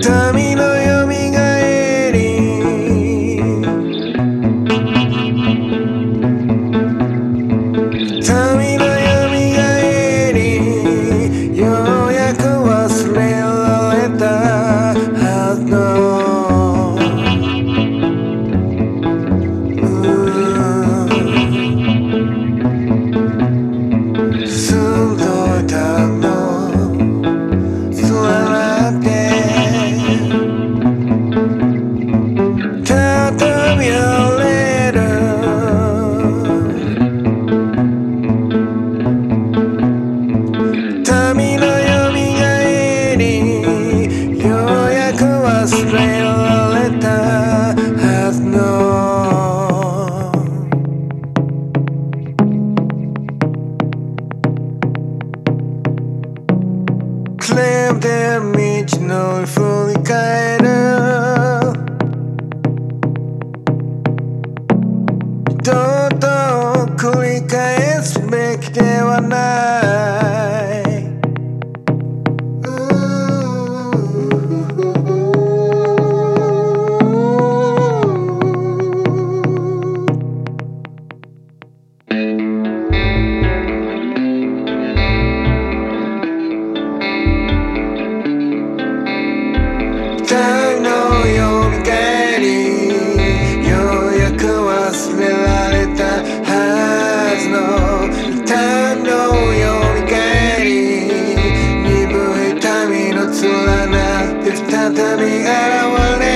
民のよみがえり民のよみがえりようやく忘れられたはずの忘れられたはずのクレームで道のり振り返る二度と繰り返すべきではない二人のよみがえりようやく忘れられたはずの二人のよみがえり鈍い民の連なって再び現れ